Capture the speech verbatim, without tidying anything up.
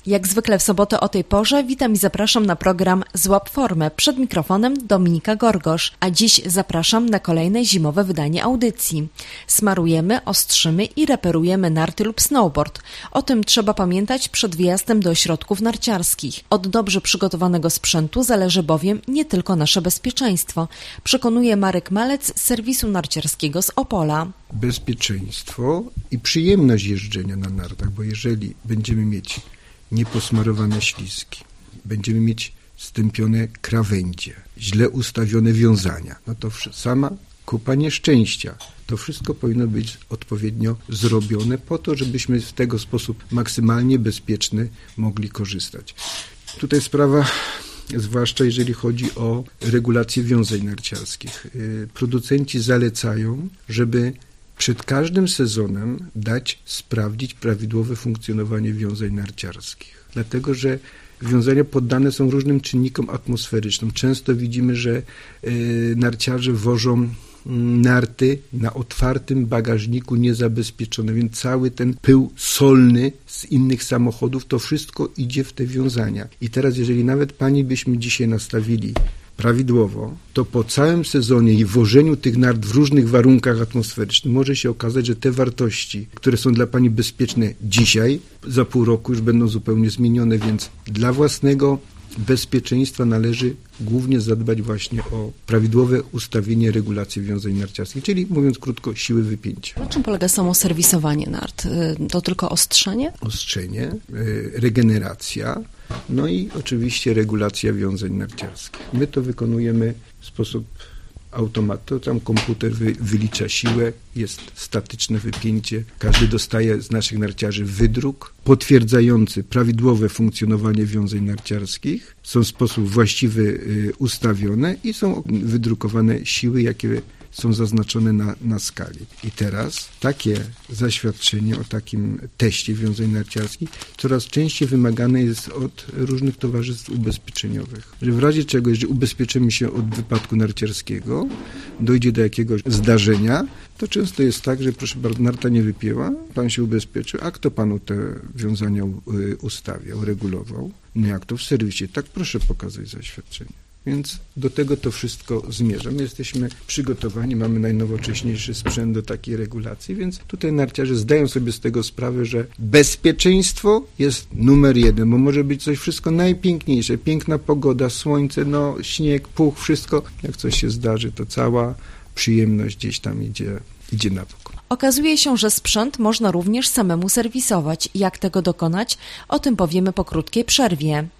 Jak zwykle w sobotę o tej porze witam i zapraszam na program Złap Formę. Przed mikrofonem Dominika Gorgosz, a dziś zapraszam na kolejne zimowe wydanie audycji. Smarujemy, ostrzymy i reperujemy narty lub snowboard. O tym trzeba pamiętać przed wyjazdem do ośrodków narciarskich. Od dobrze przygotowanego sprzętu zależy bowiem nie tylko nasze bezpieczeństwo, przekonuje Marek Malec z serwisu narciarskiego z Opola. Bezpieczeństwo i przyjemność jeżdżenia na nartach, bo jeżeli będziemy mieć nieposmarowane śliski, będziemy mieć stępione krawędzie, źle ustawione wiązania, no to sama kupa nieszczęścia. To wszystko powinno być odpowiednio zrobione po to, żebyśmy w tego sposób maksymalnie bezpieczny mogli korzystać. Tutaj sprawa, zwłaszcza jeżeli chodzi o regulację wiązań narciarskich. Producenci zalecają, żeby przed każdym sezonem dać sprawdzić prawidłowe funkcjonowanie wiązań narciarskich. Dlatego, że wiązania poddane są różnym czynnikom atmosferycznym. Często widzimy, że y, narciarze wożą narty na otwartym bagażniku niezabezpieczone, więc cały ten pył solny z innych samochodów, to wszystko idzie w te wiązania. I teraz, jeżeli nawet pani byśmy dzisiaj nastawili prawidłowo, to po całym sezonie i wożeniu tych nart w różnych warunkach atmosferycznych może się okazać, że te wartości, które są dla pani bezpieczne dzisiaj, za pół roku już będą zupełnie zmienione, więc dla własnego bezpieczeństwa należy głównie zadbać właśnie o prawidłowe ustawienie regulacji wiązań narciarskich, czyli mówiąc krótko, siły wypięcia. Na czym polega samo serwisowanie nart? To tylko ostrzenie? Ostrzenie, regeneracja, no i oczywiście regulacja wiązań narciarskich. My to wykonujemy w sposób automatu, tam komputer wy, wylicza siłę, jest statyczne wypięcie, każdy dostaje z naszych narciarzy wydruk potwierdzający prawidłowe funkcjonowanie wiązań narciarskich, są w sposób właściwy y, ustawione i są wydrukowane siły, jakie są zaznaczone na, na skali. I teraz takie zaświadczenie o takim teście wiązań narciarskich coraz częściej wymagane jest od różnych towarzystw ubezpieczeniowych. Że w razie czego, jeżeli ubezpieczymy się od wypadku narciarskiego, dojdzie do jakiegoś zdarzenia, to często jest tak, że proszę bardzo, narta nie wypięła, pan się ubezpieczył, a kto panu te wiązania ustawiał, regulował? No jak to w serwisie? Tak, proszę pokazać zaświadczenie. Więc do tego to wszystko zmierza. My jesteśmy przygotowani, mamy najnowocześniejszy sprzęt do takiej regulacji, więc tutaj narciarze zdają sobie z tego sprawę, że bezpieczeństwo jest numer jeden, bo może być coś wszystko najpiękniejsze, piękna pogoda, słońce, no śnieg, puch, wszystko. Jak coś się zdarzy, to cała przyjemność gdzieś tam idzie, idzie na bok. Okazuje się, że sprzęt można również samemu serwisować. Jak tego dokonać? O tym powiemy po krótkiej przerwie.